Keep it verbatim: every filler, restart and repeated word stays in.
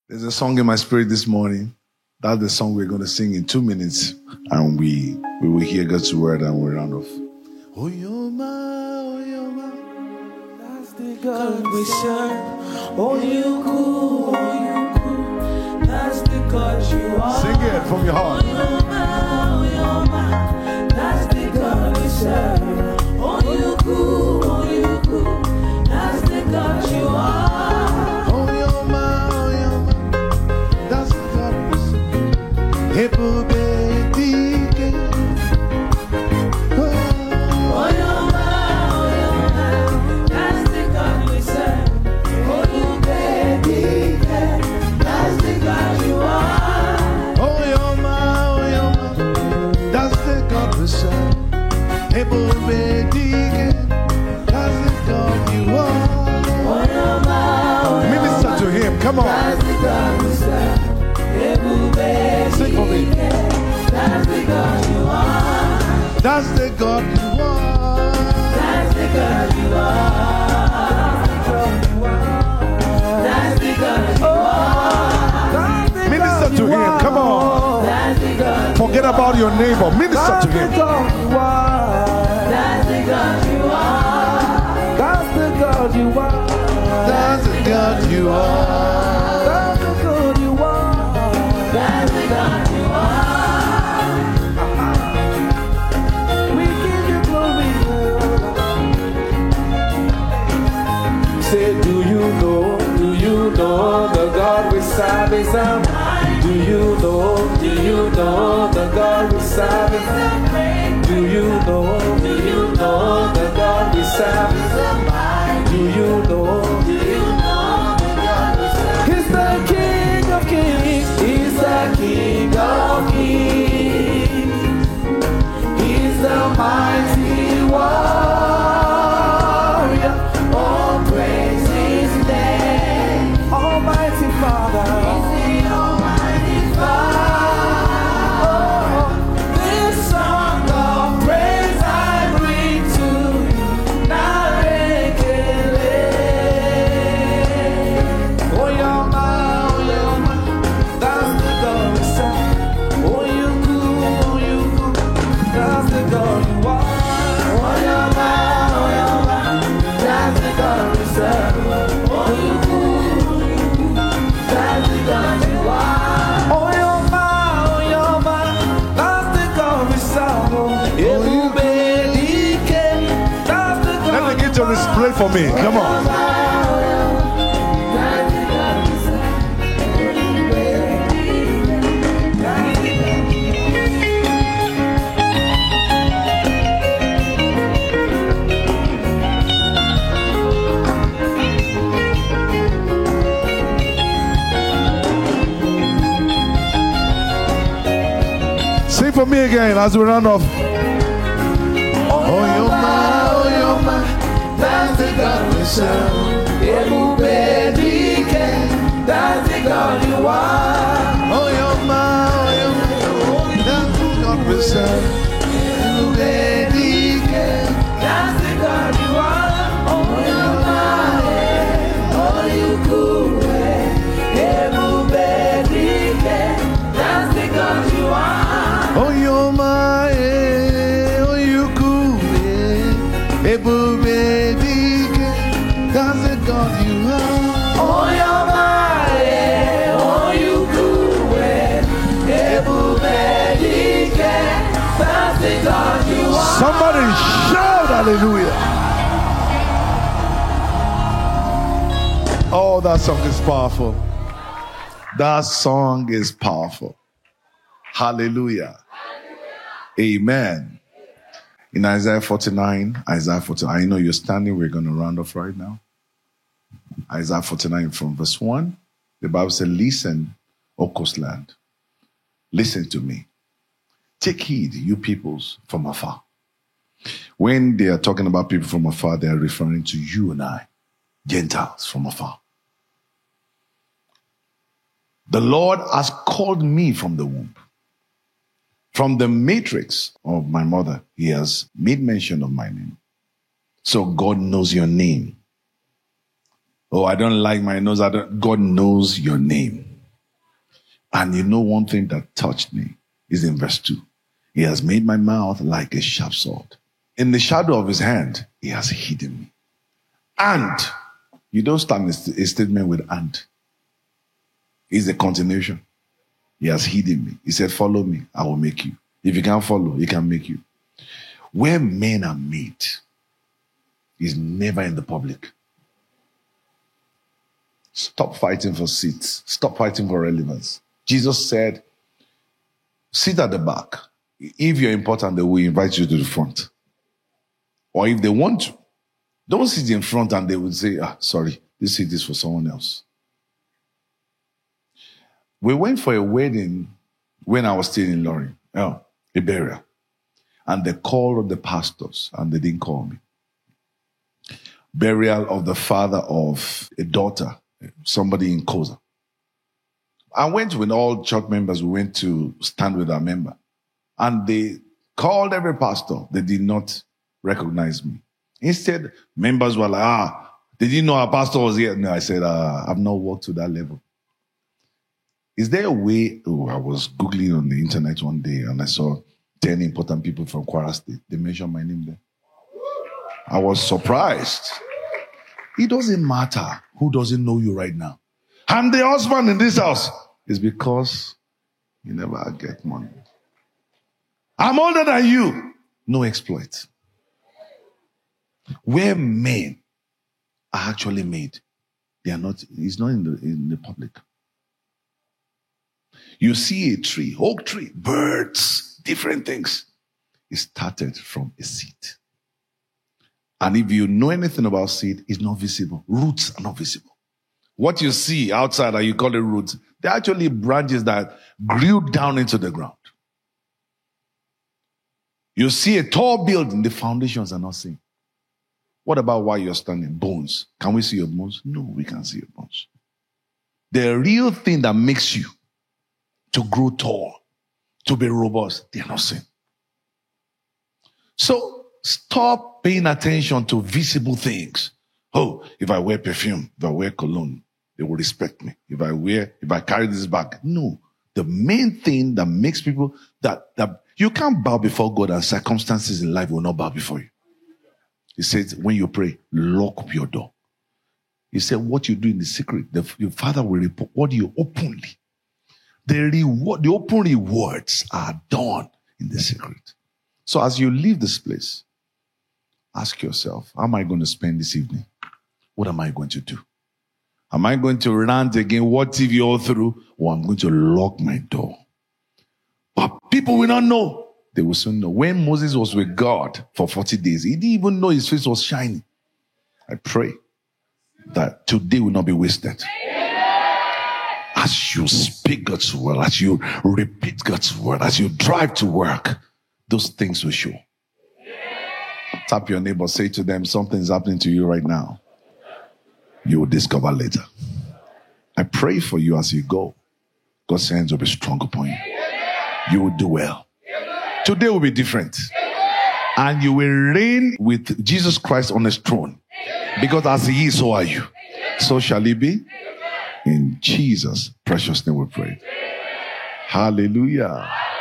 There's a song in my spirit this morning. That's the song we're going to sing in two minutes. And we we will hear God's word and we'll round off. Oh, Yoma, oh, Yoma. That's the God we serve. Oh, you cool, oh, you cool. That's the God you are. Sing it from your heart. Oh, Yoma, oh, Yoma. That's the God we serve. Oh, you cool, oh, you cool. That's the God you are. Minister to him, come on. Sing for me. That's the God you are. That's the God you are. That's the God you are. That's the God you are. Minister to him, come on. That's the God. Forget about your neighbor. Minister to him. That's the God you are. That's the God you are. That's the God you are. Is a, do you know, do you know the God we serve is a, do you know, do you know the God we serve is a, do you know, do you know the God we serve? He's the King of Kings, He's the King of Kings, He's the mighty warrior, all praise His name, Almighty Father. Play for me, come on. Sing for me again as we round off. Oh, you're my, oh, you're my. That's the God we serve. That's the God you are. Oh, you're my, oh, you're my. That's the God we serve. That's the God you are. Oh, you're my, oh, you cool. That's the God you are. Oh, you're my, oh, you cool. That's the God you are. Oh, you're my, oh, you cool. That's the God you are. Somebody shout hallelujah. Oh, that song is powerful. That song is powerful. Hallelujah. Amen. In Isaiah forty-nine, Isaiah forty-nine, I know you're standing, we're going to round off right now. Isaiah forty-nine from verse one, the Bible says, listen, O coastland, listen to me. Take heed, you peoples from afar. When they are talking about people from afar, they are referring to you and I, Gentiles from afar. The Lord has called me from the womb. From the matrix of my mother, He has made mention of my name. So God knows your name. Oh, I don't like my nose. I don't, God knows your name. And you know one thing that touched me is in verse two. He has made my mouth like a sharp sword. In the shadow of his hand, he has hidden me. And you don't start a statement with and. It's a continuation. He has hidden me. He said, follow me, I will make you. If you can't follow, he can make you. Where men are made is never in the public. Stop fighting for seats. Stop fighting for relevance. Jesus said, sit at the back. If you're important, they will invite you to the front. Or if they want to, don't sit in front and they will say, ah, sorry, this seat is for someone else. We went for a wedding when I was still in Lorraine, oh, a burial. And they called the pastors and they didn't call me. Burial of the father of a daughter, somebody in Koza. I went with all church members. We went to stand with our member. And they called every pastor. They did not recognize me. Instead, members were like, ah, they didn't know our pastor was here. No, I said, uh, I've not walked to that level. Is there a way? Oh, I was Googling on the internet one day and I saw ten important people from Kwara State. They mentioned my name there. I was surprised. It doesn't matter who doesn't know you right now. I'm the husband in this house. It's because you never get money. I'm older than you. No exploit. Where men are actually made, they are not, it's not in the, in the public. You see a tree, oak tree, birds, different things. It started from a seed. And if you know anything about seed, it's not visible. Roots are not visible. What you see outside, and you call it roots, they're actually branches that grew down into the ground. You see a tall building, the foundations are not seen. What about while you're standing? Bones. Can we see your bones? No, we can't see your bones. The real thing that makes you to grow tall, to be robust, they are not seen. So stop paying attention to visible things. Oh, if I wear perfume, if I wear cologne, they will respect me. If I wear, if I carry this bag. No. The main thing that makes people, that, that you can't bow before God and circumstances in life will not bow before you. He says, when you pray, lock up your door. He said, what you do in the secret, the, your father will report what you openly. The reward, the open rewards are done in the secret. So as you leave this place, ask yourself, how am I going to spend this evening? What am I going to do? Am I going to rant again, what T V all through? Or I'm going to lock my door? But people will not know. They will soon know. When Moses was with God for forty days, he didn't even know his face was shining. I pray that today will not be wasted. As you speak God's word, as you repeat God's word, as you drive to work, those things will show. Tap your neighbor, say to them, something's happening to you right now. You will discover later. I pray for you as you go. God's hands will be strong upon you. You will do well. Today will be different. And you will reign with Jesus Christ on his throne. Because as he is, so are you. So shall it be. In Jesus' precious name we pray. Hallelujah.